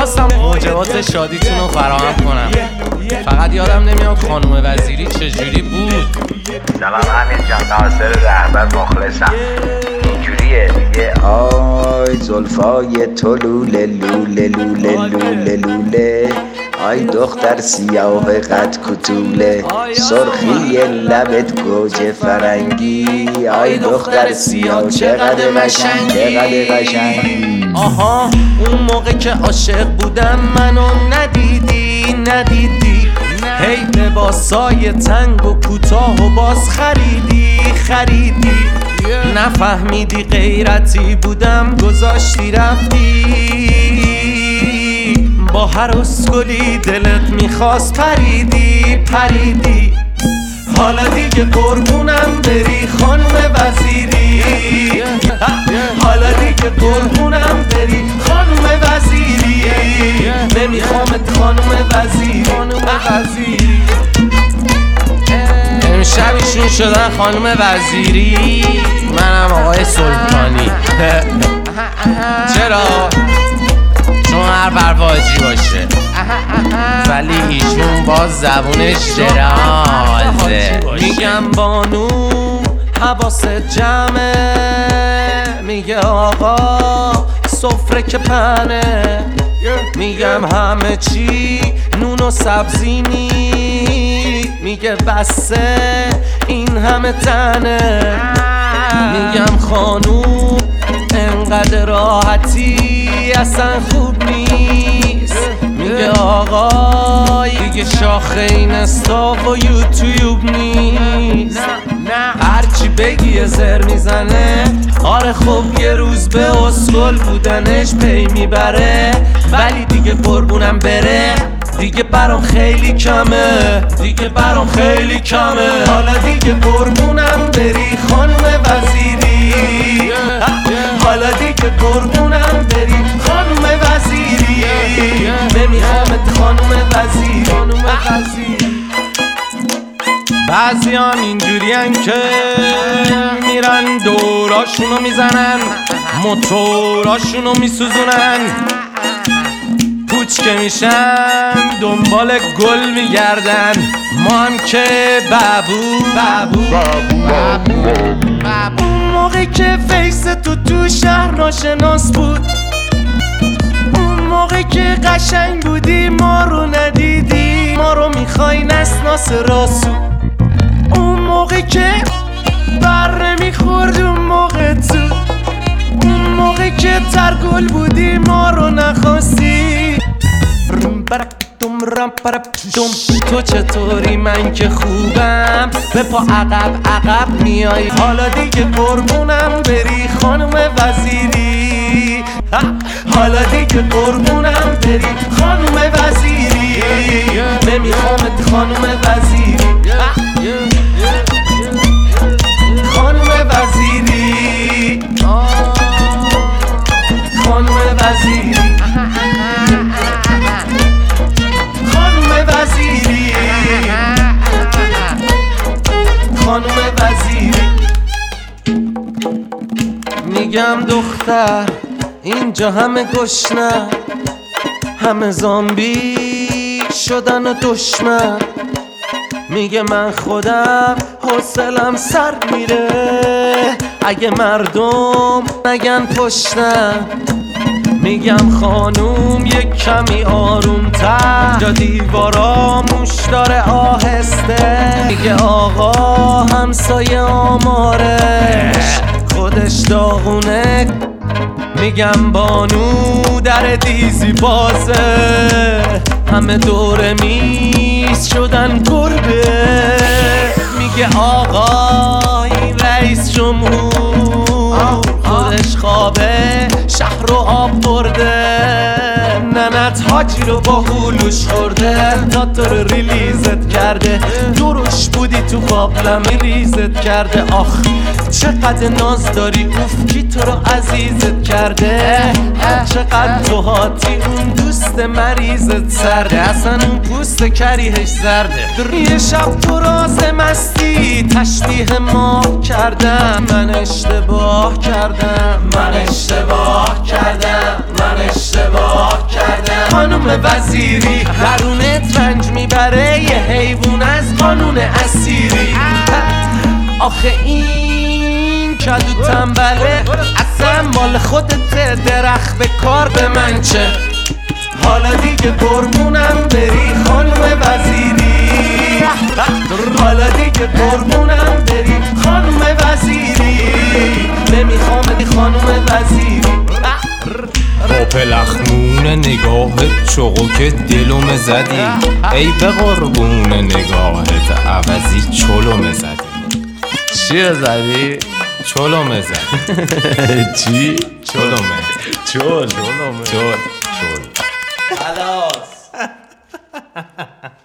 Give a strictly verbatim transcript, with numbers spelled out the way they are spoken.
میخواستم موجبات شادیتون رو فراهم کنم، فقط یادم نمیاد خانم وزیری چجوری بود. سلام امیر جان، ناصر رهبر مخلصم. اینجوریه میگه آی زلفای تو لوله لوله لوله لوله لوله، آی دختر سیاه قد کتوله، سرخی لبت گوجه فرنگی، آی دختر سیاه چقدر قشنگی چقدر قشنگی. آها اون موقع که عاشق بودم منو ندیدی ندیدی، هی لباسای تنگ و کوتاه و باز خریدی خریدی، نفهمیدی غیرتی بودم گذاشتی رفتی، با هر اسکلی دلت میخواست پریدی پریدی. حالا دیگه قربونم بری خانم وزیری، حالا دیگه قربونم بری خانم وزیری، نمیخوامت خانم وزیری وزیری. امشب ایشون شدن خانم وزیری، منم آقای سلطانی. چرا؟ چون هر برواجی باشه، ولی ایشون باز زبونش درازه. میگم بانو حواست جمعه، میگه آقا سفره که پنه، میگم همه چی نون و سبزی نی، میگه بسه این همه تنه، میگم خانوم انقدر راحتی اصلا خوب نیست، میگه آقای دیگه شاخه این استا و یوتیوب نیست، هرچی بگی یه زر میزنه. آره خب یه روز به اسکل بودنش پی میبره، ولی دیگه قربونم بره دیگه برام خیلی کمه، دیگه برام خیلی کمه. حالا دیگه قربونم بری خانم وزیری، حالا دیگه قربونم بری خانم وزیری، نمیخوامت خانم وزیری خانم وزیری. بعضی هم اینجورین که میرن دوراشونو میزنن، موتوراشونو میسوزونن، پوچ که میشن دنبال گل میگردن. ما هم که بابو بابو بابو بابو. اون موقع که فیس تو تو شهر ناشناس بود، اون موقع که قشنگ بودی ما رو ندیدی، ما رو میخوای نسناس راسو، اون موقع که بر نمیخورد، اون موقع تو اون موقع که ترگل بودی ما رو نخواستی. تو چطوری؟ من که خوبم، به پا عقب عقب میای. حالا دیگه قربونم بری خانم وزیری، حالا دیگه قربونم بری خانم وزیری، نمیخوامت خانم وزیری خانم وزیری خانم وزیری خانم وزیری خانم وزیری. میگم دختر اینجا همه گشنه، همه زامبی شدن و دشمن، میگه من خودم حوصلم سر میره اگه مردم نگن پشتم، میگم خانوم یک کمی آرومتر، جا دیوارا موش داره آهسته، میگه آقا همسایه آمارش خودش داغونه، میگم بانو در دیزی بازه، همه دور میز شدن گربه، میگه آقا این رئیس جمهور خودش خوابه شهر رو آب برده، ننت حاجی رو با هولوش خورده، تا تو رو ریلیزت کرده، دروش بودی تو قابلمی ریزت کرده، آخ چقدر ناز داری اوف کی تو رو عزیزت کرده، چقدر تو هاتی اون دوست مریضت سرده، اصلا اون پوست کریهش زرده، یه شب تو راز مستی تشبیه ما کردم، من اشتباه کردم من اشتباه کردم من اشتباه کردم. خانوم وزیری، درونت رنج میبره یه حیوان از قانون اسیری. آخه این کدو تنبله اصلا مال خودت، درخت به کار به من چه؟ حالا دیگه قربونم بری خانوم وزیری، حالا دیگه قربونم بری خانوم وزیری، نمیخوام خانوم وزیری. با پلخمون نگاهت چوقو که دلوم زدی، ای به قربون نگاهت عوضی چلوم زدی. چی زدی؟ چلوم زدی. چی؟ چلومه چل چلومه چل چل خلاص.